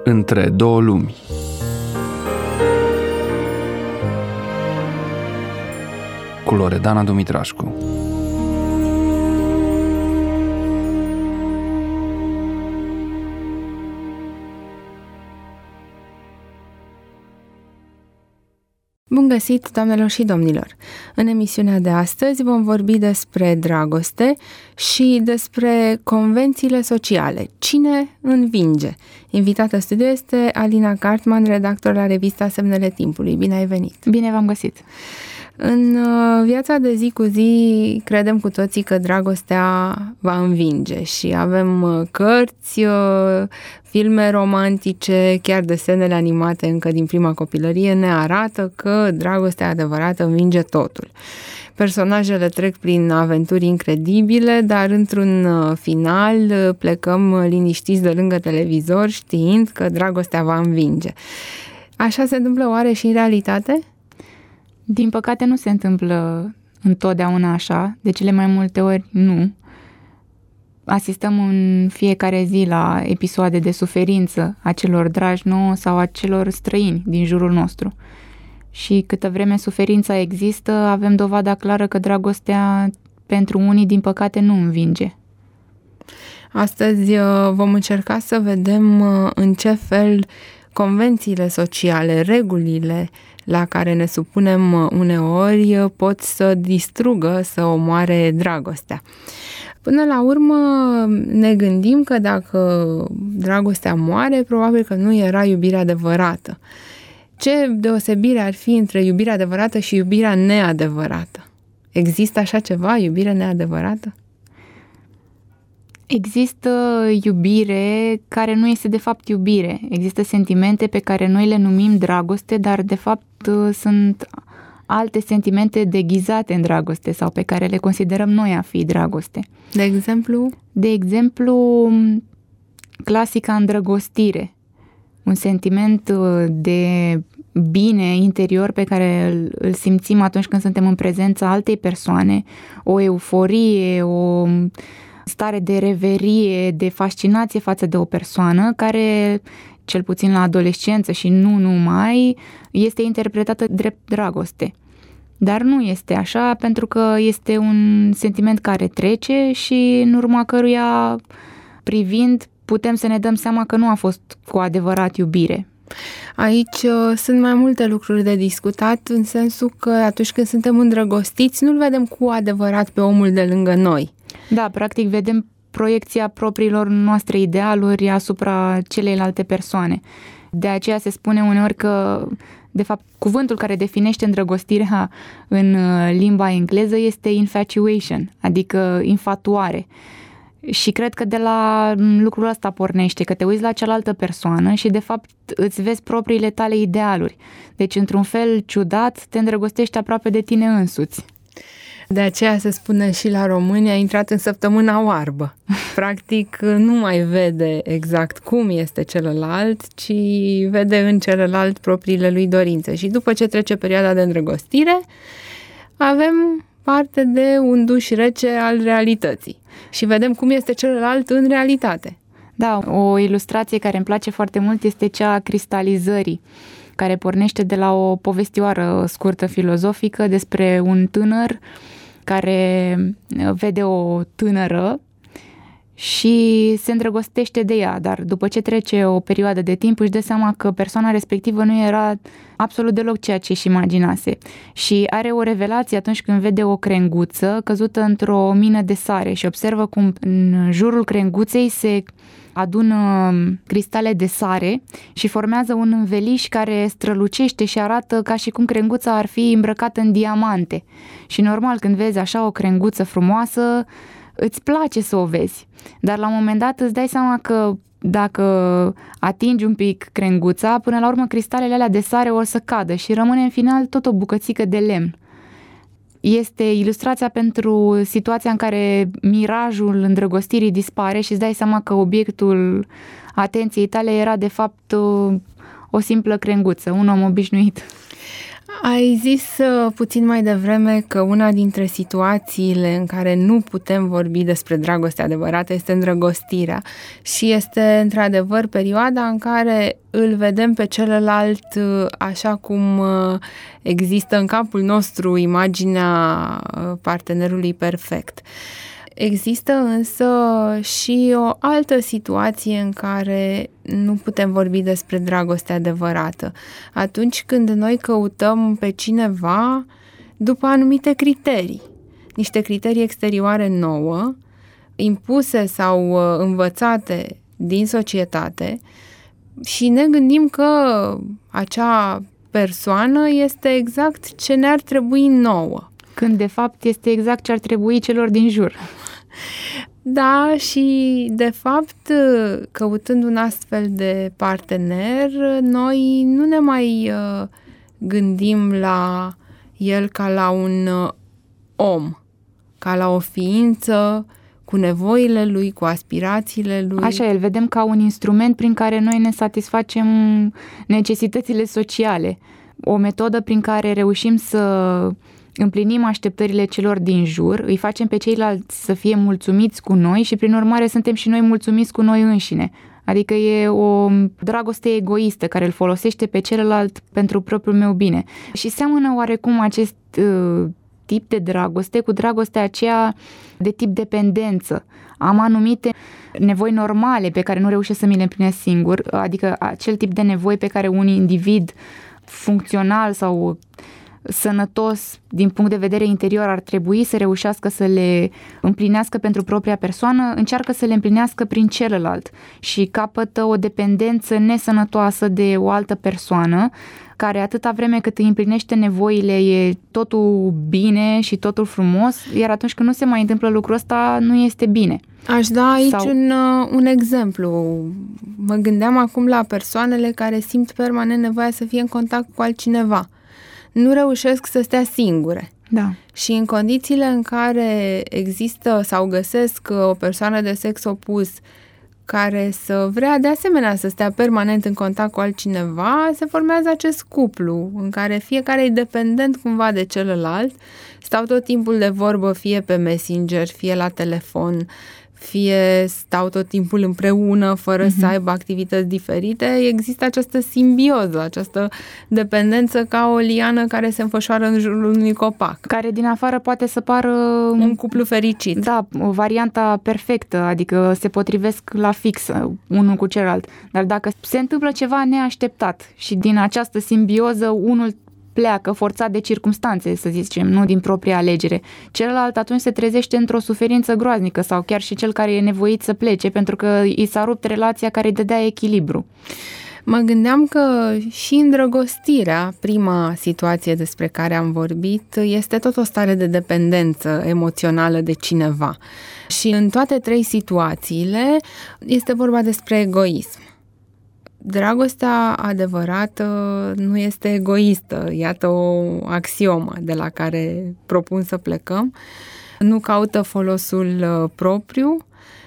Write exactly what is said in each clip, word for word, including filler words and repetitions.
Între două lumi. Cu Loredana Dumitrașcu. Bun găsit, doamnelor și domnilor! În emisiunea de astăzi vom vorbi despre dragoste și despre convențiile sociale. Cine învinge? Invitată în studio este Alina Cartman, redactor la revista Semnele Timpului. Bine ai venit! Bine v-am găsit! În viața de zi cu zi credem cu toții că dragostea va învinge și avem cărți, filme romantice, chiar desenele animate încă din prima copilărie ne arată că dragostea adevărată învinge totul. Personajele trec prin aventuri incredibile, dar într-un final plecăm liniștiți de lângă televizor știind că dragostea va învinge. Așa se întâmplă oare și în realitate? Din păcate nu se întâmplă întotdeauna așa, de cele mai multe ori nu. Asistăm în fiecare zi la episoade de suferință a celor dragi nouă sau a celor străini din jurul nostru. Și câtă vreme suferința există, avem dovada clară că dragostea pentru unii, din păcate, nu învinge. Astăzi vom încerca să vedem în ce fel convențiile sociale, regulile la care ne supunem uneori pot să distrugă, să omoare dragostea. Până la urmă ne gândim că dacă dragostea moare, probabil că nu era iubirea adevărată. Ce deosebire ar fi între iubirea adevărată și iubirea neadevărată? Există așa ceva, iubire neadevărată? Există iubire care nu este de fapt iubire. Există sentimente pe care noi le numim dragoste, dar de fapt sunt alte sentimente deghizate în dragoste sau pe care le considerăm noi a fi dragoste. De exemplu? De exemplu, clasica îndrăgostire. Un sentiment de bine interior pe care îl, îl simțim atunci când suntem în prezența altei persoane. O euforie, o stare de reverie, de fascinație față de o persoană care, cel puțin la adolescență și nu numai, este interpretată drept dragoste. Dar nu este așa, pentru că este un sentiment care trece și în urma căruia, privind, putem să ne dăm seama că nu a fost cu adevărat iubire. Aici uh, sunt mai multe lucruri de discutat, în sensul că atunci când suntem îndrăgostiți, nu-l vedem cu adevărat pe omul de lângă noi. Da, practic vedem proiecția propriilor noastre idealuri asupra celeilalte persoane. De aceea se spune uneori că, de fapt, cuvântul care definește îndrăgostirea în limba engleză este infatuation, adică infatuare. Și cred că de la lucrul ăsta pornește, că te uiți la cealaltă persoană și de fapt îți vezi propriile tale idealuri. Deci, într-un fel ciudat, te îndrăgostești aproape de tine însuți. De aceea se spune și la români, a intrat în săptămâna oarbă. Practic nu mai vede exact cum este celălalt, ci vede în celălalt propriile lui dorințe. Și după ce trece perioada de îndrăgostire, avem parte de un duș rece al realității. Și vedem cum este celălalt în realitate. Da, o ilustrație care îmi place foarte mult este cea a cristalizării, care pornește de la o povestioară scurtă filozofică despre un tânăr care vede o tânără și se îndrăgostește de ea, dar după ce trece o perioadă de timp își dă seama că persoana respectivă nu era absolut deloc ceea ce își imaginase și are o revelație atunci când vede o crenguță căzută într-o mină de sare și observă cum în jurul crenguței se adună cristale de sare și formează un înveliș care strălucește și arată ca și cum crenguța ar fi îmbrăcată în diamante. Și normal, când vezi așa o crenguță frumoasă, îți place să o vezi. Dar la un moment dat îți dai seama că dacă atingi un pic crenguța, până la urmă cristalele alea de sare o să cadă și rămâne în final tot o bucățică de lemn. Este ilustrația pentru situația în care mirajul îndrăgostirii dispare și îți dai seama că obiectul atenției tale era de fapt o, o simplă crenguță, un om obișnuit. Ai zis uh, puțin mai devreme că una dintre situațiile în care nu putem vorbi despre dragoste adevărată este îndrăgostirea și este într-adevăr perioada în care îl vedem pe celălalt uh, așa cum uh, există în capul nostru imaginea uh, partenerului perfect. Există însă și o altă situație în care nu putem vorbi despre dragoste adevărată. Atunci când noi căutăm pe cineva după anumite criterii, niște criterii exterioare nouă, impuse sau învățate din societate și ne gândim că acea persoană este exact ce ne-ar trebui nouă. Când de fapt este exact ce ar trebui celor din jur. Da, și de fapt, căutând un astfel de partener, noi nu ne mai uh, gândim la el ca la un uh, om, ca la o ființă cu nevoile lui, cu aspirațiile lui. Așa, îl vedem ca un instrument prin care noi ne satisfacem necesitățile sociale. O metodă prin care reușim să împlinim așteptările celor din jur, îi facem pe ceilalți să fie mulțumiți cu noi și prin urmare suntem și noi mulțumiți cu noi înșine. Adică e o dragoste egoistă care îl folosește pe celălalt pentru propriul meu bine. Și seamănă oarecum acest uh, tip de dragoste cu dragostea aceea de tip dependență. Am anumite nevoi normale pe care nu reușesc să mi le împlinesc singur, adică acel tip de nevoi pe care un individ funcțional sau sănătos din punct de vedere interior ar trebui să reușească să le împlinească pentru propria persoană, încearcă să le împlinească prin celălalt și capătă o dependență nesănătoasă de o altă persoană care atâta vreme cât îi împlinește nevoile e totul bine și totul frumos, iar atunci când nu se mai întâmplă lucrul ăsta nu este bine. Aș da aici Sau... un, un exemplu. Mă gândeam acum la persoanele care simt permanent nevoia să fie în contact cu altcineva. Nu reușesc să stea singure. Da. Și în condițiile în care există sau găsesc o persoană de sex opus care să vrea de asemenea să stea permanent în contact cu altcineva, se formează acest cuplu în care fiecare e dependent cumva de celălalt, stau tot timpul de vorbă fie pe Messenger, fie la telefon, fie stau tot timpul împreună fără uh-huh. să aibă activități diferite. Există această simbioză, această dependență ca o liană care se înfășoară în jurul unui copac. Care din afară poate să pară un cuplu fericit. Da, o varianta perfectă, adică se potrivesc la fix unul cu celălalt. Dar dacă se întâmplă ceva neașteptat și din această simbioză unul pleacă forțat de circumstanțe, să zicem, nu din propria alegere. Celălalt atunci se trezește într-o suferință groaznică sau chiar și cel care e nevoit să plece pentru că i s-a rupt relația care îi dădea echilibru. Mă gândeam că și îndrăgostirea, prima situație despre care am vorbit, este tot o stare de dependență emoțională de cineva. Și în toate trei situațiile este vorba despre egoism. Dragostea adevărată nu este egoistă, iată o axiomă de la care propun să plecăm. Nu caută folosul propriu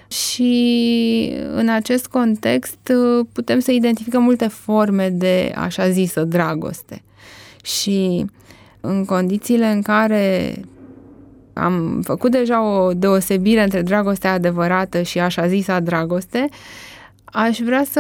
și în acest context putem să identificăm multe forme de așa zisă dragoste. Și în condițiile în care am făcut deja o deosebire între dragostea adevărată și așa zisa dragoste, aș vrea să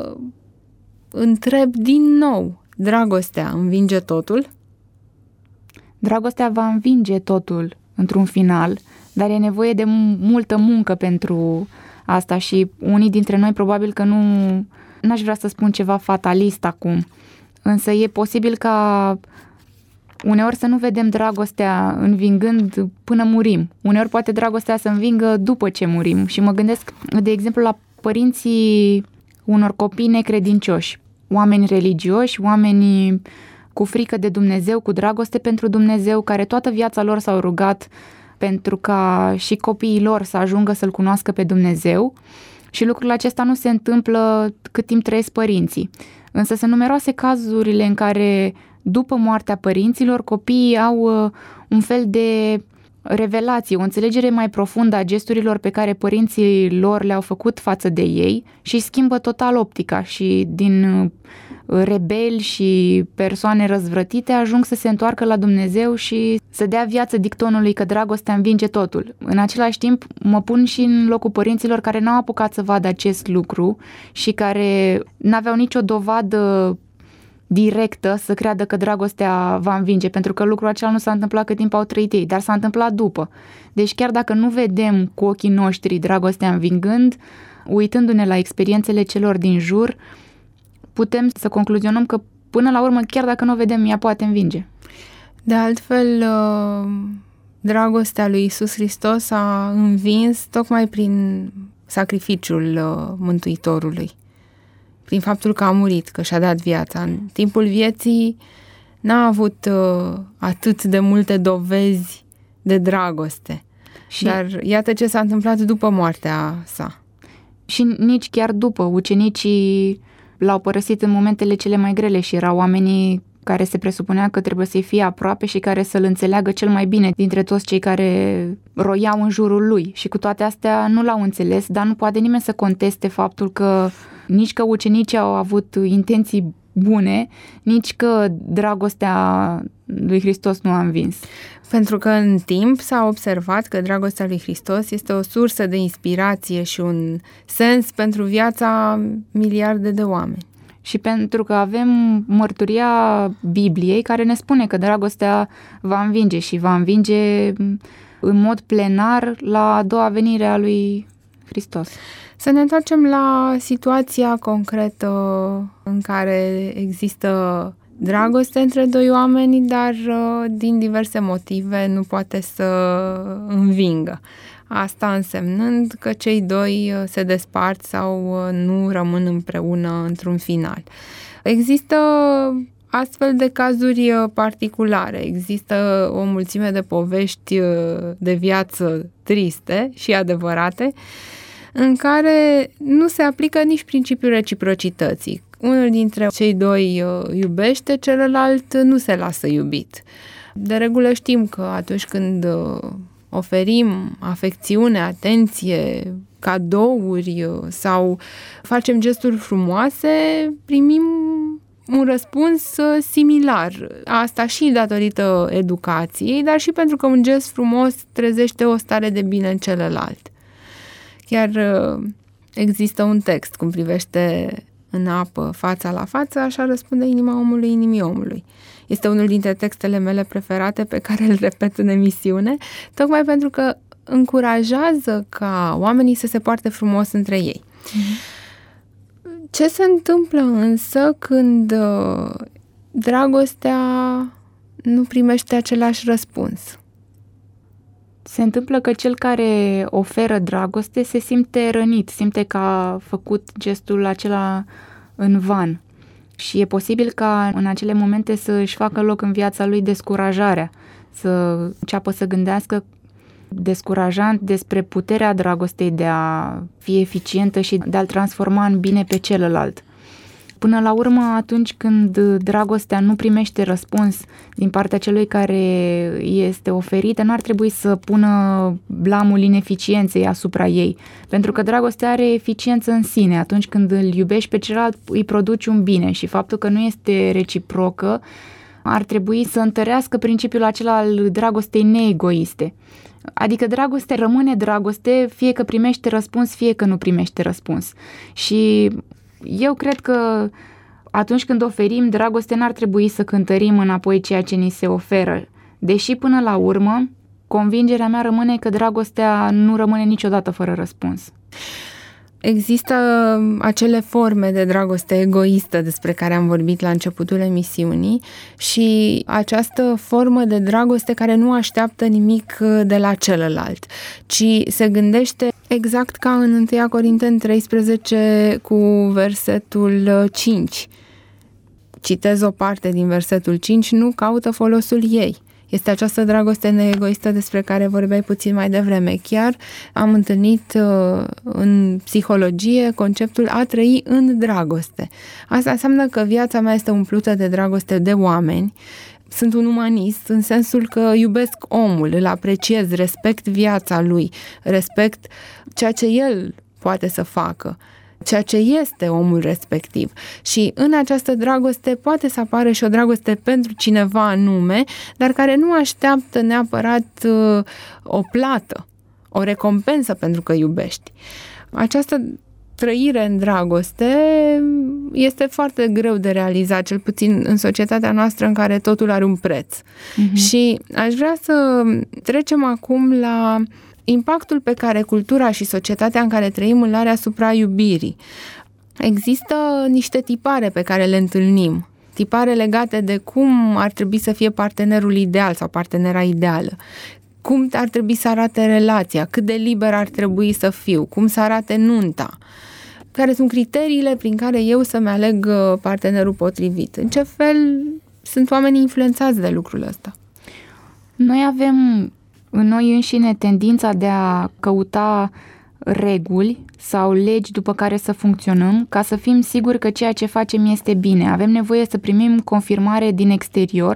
întreb din nou, dragostea învinge totul? Dragostea va învinge totul într-un final, dar e nevoie de multă muncă pentru asta și unii dintre noi probabil că nu, n-aș vrea să spun ceva fatalist acum, însă e posibil ca uneori să nu vedem dragostea învingând până murim. Uneori poate dragostea să învingă după ce murim și mă gândesc, de exemplu, la părinții unor copii necredincioși, oameni religioși, oameni cu frică de Dumnezeu, cu dragoste pentru Dumnezeu, care toată viața lor s-au rugat pentru ca și copiii lor să ajungă să-L cunoască pe Dumnezeu și lucrul acesta nu se întâmplă cât timp trăiesc părinții. Însă sunt numeroase cazurile în care după moartea părinților copiii au un fel de revelație, o înțelegere mai profundă a gesturilor pe care părinții lor le-au făcut față de ei și schimbă total optica și din rebeli și persoane răzvrătite ajung să se întoarcă la Dumnezeu și să dea viață dictonului că dragostea învinge totul. În același timp, mă pun și în locul părinților care n-au apucat să vadă acest lucru și care n-aveau nicio dovadă directă să creadă că dragostea va învinge, pentru că lucrul acela nu s-a întâmplat cât timp au trăit ei, dar s-a întâmplat după. Deci chiar dacă nu vedem cu ochii noștri dragostea învingând, uitându-ne la experiențele celor din jur, putem să concluzionăm că până la urmă, chiar dacă nu o vedem, ea poate învinge. De altfel, dragostea lui Iisus Hristos a învins tocmai prin sacrificiul Mântuitorului, prin faptul că a murit, că și-a dat viața. În timpul vieții n-a avut atât de multe dovezi de dragoste. Și dar iată ce s-a întâmplat după moartea sa. Și nici chiar după, ucenicii l-au părăsit în momentele cele mai grele și erau oamenii care se presupunea că trebuie să-i fie aproape și care să-l înțeleagă cel mai bine dintre toți cei care roiau în jurul lui. Și cu toate astea nu l-au înțeles, dar nu poate nimeni să conteste faptul că nici că ucenicii au avut intenții bune, nici că dragostea lui Hristos nu a învins. Pentru că în timp s-a observat că dragostea lui Hristos este o sursă de inspirație și un sens pentru viața miliarde de oameni. Și pentru că avem mărturia Bibliei care ne spune că dragostea va învinge și va învinge în mod plenar la a doua venire a lui Hristos. Să ne întoarcem la situația concretă în care există dragoste între doi oameni, dar din diverse motive nu poate să învingă. Asta însemnând că cei doi se despart sau nu rămân împreună într-un final. Există astfel de cazuri particulare. Există o mulțime de povești de viață triste și adevărate, în care nu se aplică nici principiul reciprocității. Unul dintre cei doi iubește, celălalt nu se lasă iubit. De regulă știm că atunci când oferim afecțiune, atenție, cadouri sau facem gesturi frumoase, primim un răspuns similar. Asta și datorită educației, dar și pentru că un gest frumos trezește o stare de bine în celălalt. Chiar există un text cum privește în apă fața la față, așa răspunde inima omului inimii omului. Este unul dintre textele mele preferate pe care îl repet în emisiune, tocmai pentru că încurajează ca oamenii să se poarte frumos între ei. Mm-hmm. Ce se întâmplă însă când dragostea nu primește același răspuns? Se întâmplă că cel care oferă dragoste se simte rănit, simte că a făcut gestul acela în van. Și e posibil ca în acele momente să își facă loc în viața lui descurajarea, să înceapă să gândească descurajant despre puterea dragostei de a fi eficientă și de a-l transforma în bine pe celălalt. Până la urmă, atunci când dragostea nu primește răspuns din partea celui care este oferită, nu ar trebui să pună blamul ineficienței asupra ei, pentru că dragostea are eficiență în sine. Atunci când îl iubești pe celălalt, îi produci un bine și faptul că nu este reciprocă ar trebui să întărească principiul acela al dragostei neegoiste. Adică dragoste rămâne dragoste, fie că primește răspuns, fie că nu primește răspuns. Și eu cred că atunci când oferim dragoste, n-ar trebui să cântărim înapoi ceea ce ni se oferă. Deși până la urmă, convingerea mea rămâne că dragostea nu rămâne niciodată fără răspuns. Există acele forme de dragoste egoistă despre care am vorbit la începutul emisiunii și această formă de dragoste care nu așteaptă nimic de la celălalt, ci se gândește exact ca în întâi Corinteni treisprezece cu versetul cinci. Citez o parte din versetul cinci, nu caută folosul ei. Este această dragoste neegoistă despre care vorbeai puțin mai devreme. Chiar am întâlnit uh, în psihologie conceptul a trăi în dragoste. Asta înseamnă că viața mea este umplută de dragoste de oameni. Sunt un umanist în sensul că iubesc omul, îl apreciez, respect viața lui, respect ceea ce el poate să facă. ceea ce este omul respectiv. Și în această dragoste poate să apară și o dragoste pentru cineva anume, dar care nu așteaptă neapărat o plată, o recompensă pentru că iubești. Această trăire în dragoste este foarte greu de realizat, cel puțin în societatea noastră în care totul are un preț. Uh-huh. Și aș vrea să trecem acum la impactul pe care cultura și societatea în care trăim îl are asupra iubirii. Există niște tipare pe care le întâlnim, tipare legate de cum ar trebui să fie partenerul ideal sau partenera ideală, cum ar trebui să arate relația, cât de liber ar trebui să fiu, cum să arate nunta, care sunt criteriile prin care eu să-mi aleg partenerul potrivit. În ce fel sunt oamenii influențați de lucrul ăsta? Noi avem în noi înșine tendința de a căuta reguli sau legi după care să funcționăm, ca să fim siguri că ceea ce facem este bine. Avem nevoie să primim confirmare din exterior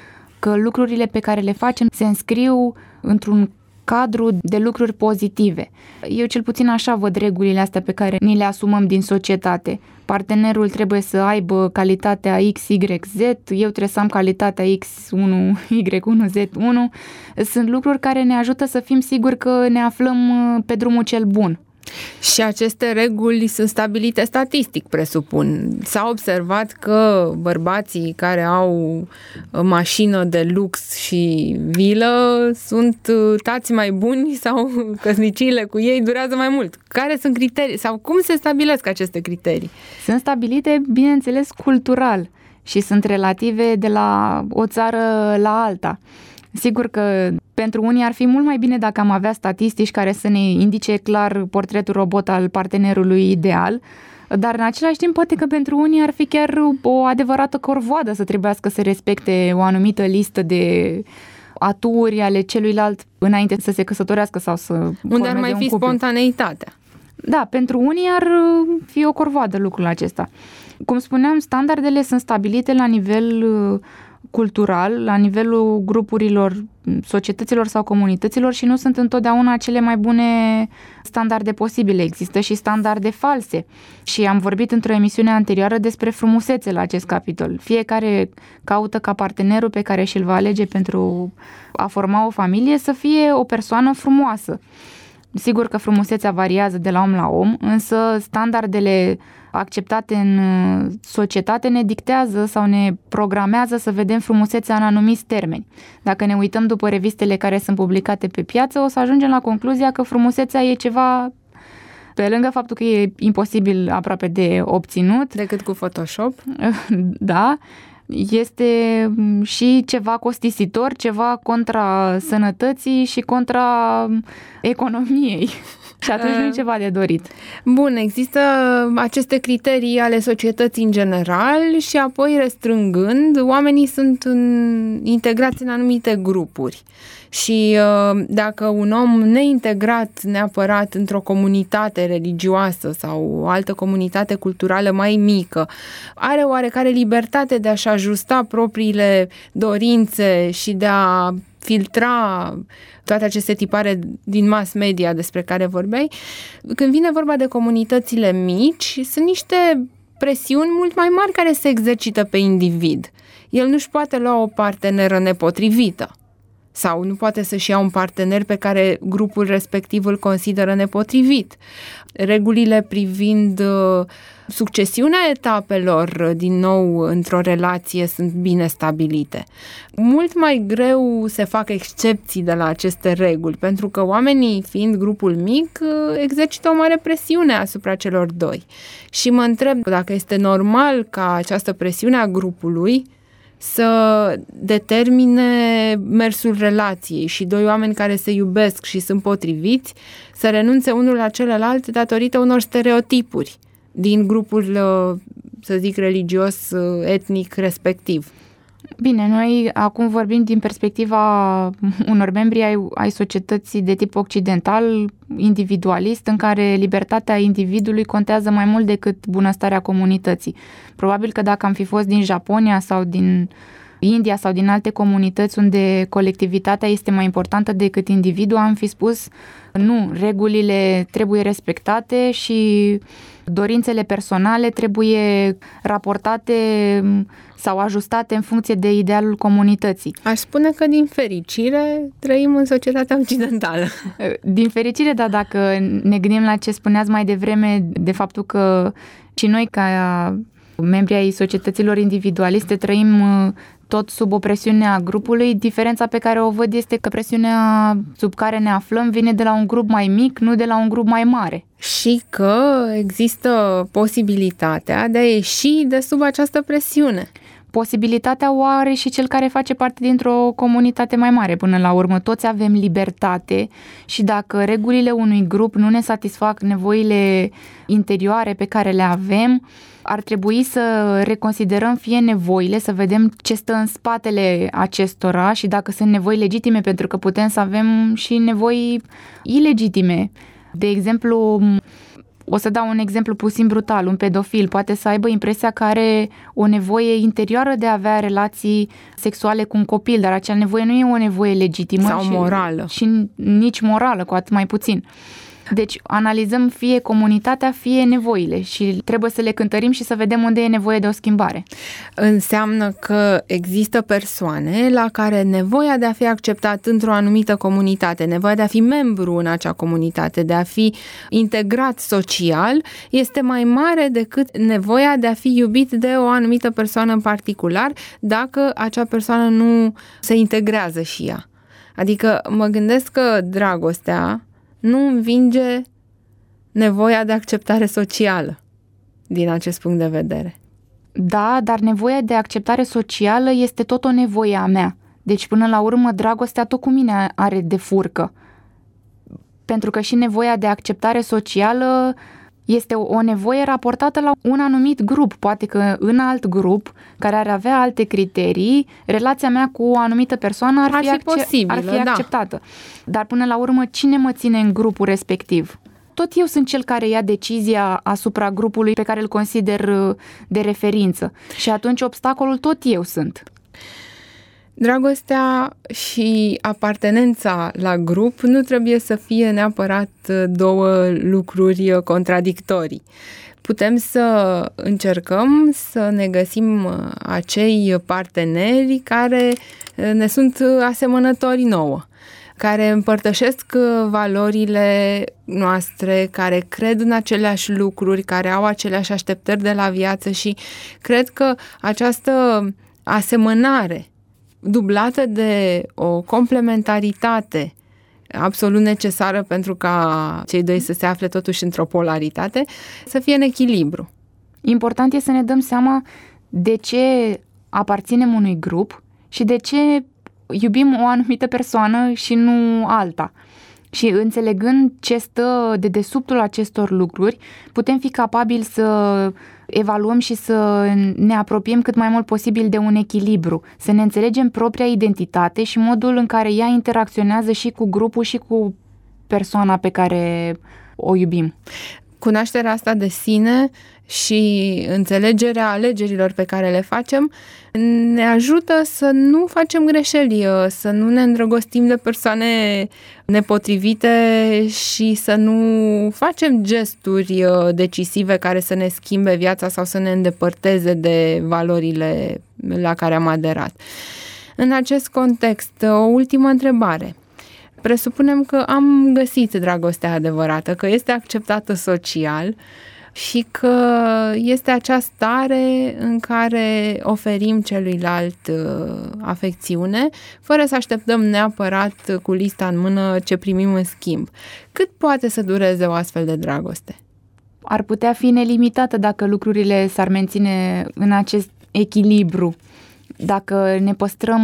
că lucrurile pe care le facem se înscriu într-un cadru de lucruri pozitive. Eu cel puțin așa văd regulile astea pe care ni le asumăm din societate. Partenerul trebuie să aibă calitatea X Y Z, eu trebuie să am calitatea X unu Y unu Z unu. Sunt lucruri care ne ajută să fim siguri că ne aflăm pe drumul cel bun. Și aceste reguli sunt stabilite statistic, presupun. S-a observat că bărbații care au mașină de lux și vilă sunt tați mai buni sau căsniciile cu ei durează mai mult. Care sunt criterii sau cum se stabilesc aceste criterii? Sunt stabilite, bineînțeles, cultural și sunt relative de la o țară la alta. Sigur că pentru unii ar fi mult mai bine dacă am avea statistici care să ne indice clar portretul robot al partenerului ideal, dar în același timp poate că pentru unii ar fi chiar o adevărată corvoadă să trebuiască să respecte o anumită listă de aturi ale celuilalt înainte să se căsătorească sau să formeze un cuplu. Unde ar mai fi spontaneitatea. Da, pentru unii ar fi o corvoadă lucrul acesta. Cum spuneam, standardele sunt stabilite la nivel cultural, la nivelul grupurilor, societăților sau comunităților și nu sunt întotdeauna cele mai bune standarde posibile. Există și standarde false. Și am vorbit într-o emisiune anterioară despre frumusețe la acest capitol. Fiecare caută ca partenerul pe care și-l va alege pentru a forma o familie să fie o persoană frumoasă. Sigur că frumusețea variază de la om la om, însă standardele acceptate în societate ne dictează sau ne programează să vedem frumusețea în anumiți termeni. Dacă ne uităm după revistele care sunt publicate pe piață, o să ajungem la concluzia că frumusețea e ceva, pe lângă faptul că e imposibil aproape de obținut. Decât cu Photoshop. Da. Este și ceva costisitor, ceva contra sănătății și contra economiei. Și atunci nu e ceva de dorit. Bun, există aceste criterii ale societății în general și apoi restrângând, oamenii sunt în, integrați în anumite grupuri. Și dacă un om neintegrat neapărat într-o comunitate religioasă sau o altă comunitate culturală mai mică, are oarecare libertate de a-și ajusta propriile dorințe și de a filtra toate aceste tipare din mass media despre care vorbeai, când vine vorba de comunitățile mici, sunt niște presiuni mult mai mari care se exercită pe individ. El nu-și poate lua o parteneră nepotrivită sau nu poate să-și ia un partener pe care grupul respectiv îl consideră nepotrivit. Regulile privind succesiunea etapelor, din nou, într-o relație sunt bine stabilite. Mult mai greu se fac excepții de la aceste reguli, pentru că oamenii, fiind grupul mic, exercită o mare presiune asupra celor doi. Și mă întreb dacă este normal ca această presiune a grupului să determine mersul relației și doi oameni care se iubesc și sunt potriviți să renunțe unul la celălalt datorită unor stereotipuri din grupul, să zic, religios, etnic respectiv. Bine, noi acum vorbim din perspectiva unor membri ai, ai societății de tip occidental, individualist, în care libertatea individului contează mai mult decât bunăstarea comunității. Probabil că dacă am fi fost din Japonia sau din India sau din alte comunități unde colectivitatea este mai importantă decât individul, am fi spus nu, regulile trebuie respectate și dorințele personale trebuie raportate sau ajustate în funcție de idealul comunității. Aș spune că, din fericire, trăim în societatea occidentală. Din fericire, dar dacă ne gândim la ce spuneați mai devreme, de faptul că și noi, ca membri ai societăților individualiste, trăim tot sub o presiune a grupului, diferența pe care o văd este că presiunea sub care ne aflăm vine de la un grup mai mic, nu de la un grup mai mare. Și că există posibilitatea de a ieși de sub această presiune. Posibilitatea o are și cel care face parte dintr-o comunitate mai mare. Până la urmă, toți avem libertate și dacă regulile unui grup nu ne satisfac nevoile interioare pe care le avem, ar trebui să reconsiderăm fie nevoile, să vedem ce stă în spatele acestora și dacă sunt nevoi legitime, pentru că putem să avem și nevoi ilegitime. De exemplu, o să dau un exemplu puțin brutal, un pedofil poate să aibă impresia că are o nevoie interioară de a avea relații sexuale cu un copil, dar acea nevoie nu e o nevoie legitimă sau și, morală. Și nici morală, cu atât mai puțin. Deci analizăm fie comunitatea, fie nevoile și trebuie să le cântărim și să vedem unde e nevoie de o schimbare. Înseamnă că există persoane la care nevoia de a fi acceptat într-o anumită comunitate, nevoia de a fi membru în acea comunitate, de a fi integrat social, este mai mare decât nevoia de a fi iubit de o anumită persoană în particular, dacă acea persoană nu se integrează și ea. Adică mă gândesc că dragostea nu învinge nevoia de acceptare socială din acest punct de vedere. Da, dar nevoia de acceptare socială este tot o nevoie a mea. Deci, până la urmă, dragostea tot cu mine are de furcă. Pentru că și nevoia de acceptare socială este o nevoie raportată la un anumit grup. Poate că în alt grup, care ar avea alte criterii, relația mea cu o anumită persoană ar, ar fi, fi, acce- posibilă, ar fi da. acceptată. Dar până la urmă, cine mă ține în grupul respectiv? Tot eu sunt cel care ia decizia asupra grupului pe care îl consider de referință. Și atunci obstacolul tot eu sunt. Dragostea și apartenența la grup nu trebuie să fie neapărat două lucruri contradictorii. Putem să încercăm să ne găsim acei parteneri care ne sunt asemănători nouă, care împărtășesc valorile noastre, care cred în aceleași lucruri, care au aceleași așteptări de la viață și cred că această asemănare dublată de o complementaritate absolut necesară pentru ca cei doi să se afle totuși într-o polaritate, să fie în echilibru. Important e să ne dăm seama de ce aparținem unui grup și de ce iubim o anumită persoană și nu alta. Și înțelegând ce stă de dedesubtul acestor lucruri, putem fi capabili să evaluăm și să ne apropiem cât mai mult posibil de un echilibru, să ne înțelegem propria identitate și modul în care ea interacționează și cu grupul și cu persoana pe care o iubim. Cunoașterea asta de sine și înțelegerea alegerilor pe care le facem ne ajută să nu facem greșeli, să nu ne îndrăgostim de persoane nepotrivite și să nu facem gesturi decisive care să ne schimbe viața sau să ne îndepărteze de valorile la care am aderat. În acest context, o ultimă întrebare. Presupunem că am găsit dragostea adevărată, că este acceptată social și că este acea stare în care oferim celuilalt afecțiune, fără să așteptăm neapărat cu lista în mână ce primim în schimb. Cât poate să dureze o astfel de dragoste? Ar putea fi nelimitată dacă lucrurile s-ar menține în acest echilibru. Dacă ne păstrăm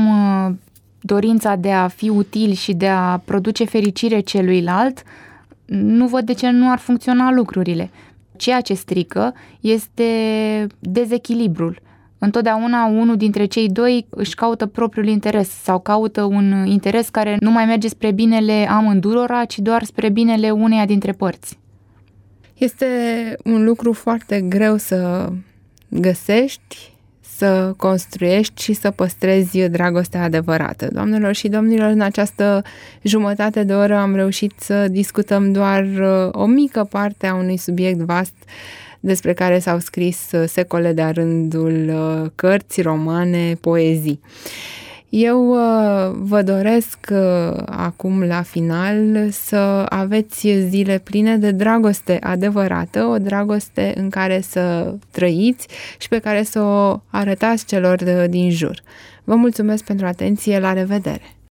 dorința de a fi util și de a produce fericire celuilalt, nu văd de ce nu ar funcționa lucrurile. Ceea ce strică este dezechilibrul. Întotdeauna unul dintre cei doi își caută propriul interes sau caută un interes care nu mai merge spre binele amândurora, ci doar spre binele uneia dintre părți. Este un lucru foarte greu să găsești, să construiești și să păstrezi dragostea adevărată. Doamnelor și domnilor, în această jumătate de oră am reușit să discutăm doar o mică parte a unui subiect vast despre care s-au scris secole de-a rândul cărți, romane, poezii. Eu vă doresc acum la final să aveți zile pline de dragoste adevărată, o dragoste în care să trăiți și pe care să o arătați celor din jur. Vă mulțumesc pentru atenție, la revedere!